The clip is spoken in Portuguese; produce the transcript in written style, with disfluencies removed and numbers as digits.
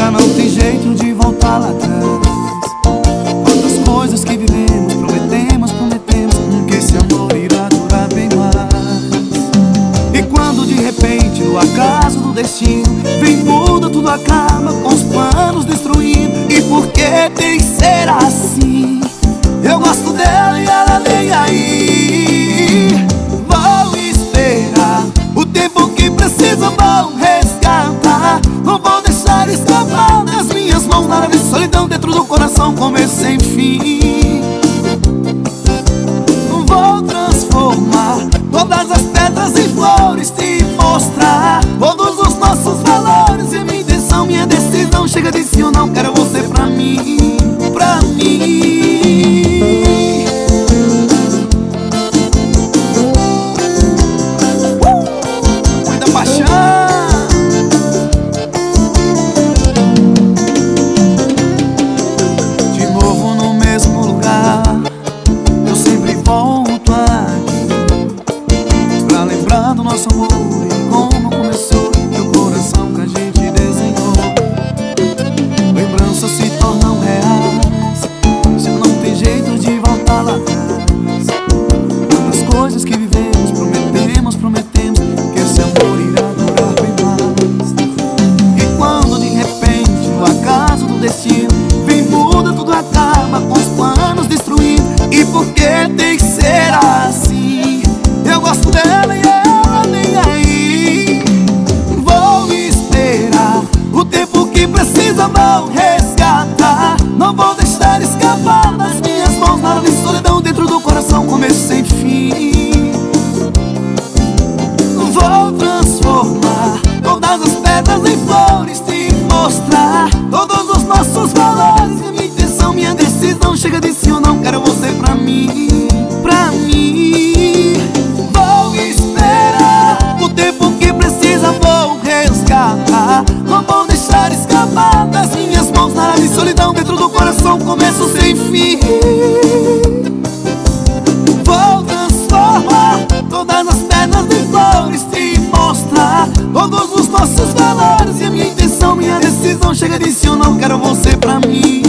Já não tem jeito de voltar lá atrás. Quantas coisas que vivemos, prometemos que esse amor irá durar bem mais. E quando de repente, no acaso do destino, vem, muda, tudo acaba, com os planos destruindo. E por que tem que ser assim? Eu gosto dela e ela nem aí. Vou esperar o tempo que precisa, vou resgatar. Não vou deixar escapar das minhas mãos. Nada de solidão dentro do coração, começo sem fim. Vou transformar todas as pedras em flores, te mostrar todos os nossos valores. E minha intenção, minha decisão, chega de sim ou não, quero você pra mim, pra mim. Muita paixão. De novo no mesmo lugar, eu sempre volto aqui pra lembrar do nosso amor e como começou, e o coração que a gente desenhou. Lembranças se tornam reais, já não tem jeito de voltar lá atrás. Quantas coisas que vivemos, prometemos que esse amor irá durar bem mais. E quando de repente, no acaso do destino, vem, muda, tudo acaba, com os planos destruindo. E por que tem que ser assim? Eu gosto dela e ela nem aí. Vou esperar o tempo que precisa, vou resgatar. Não vou deixar escapar das minhas mãos. Nada de solidão dentro do coração, começo sem fim. Vou transformar todas as pedras em flores, te mostrar todos os nossos valores. E minha intenção, minha decisão, chega de sim ou não, quero você pra mim, pra mim. Vou esperar o tempo que precisa, vou resgatar. Não vou deixar escapar das minhas mãos. Nada de solidão dentro do coração, começo sem fim. Vou transformar todas as pedras em flores, te mostrar todos os nossos valores. E a minha intenção, minha decisão, chega de sim ou não, quero você pra mim.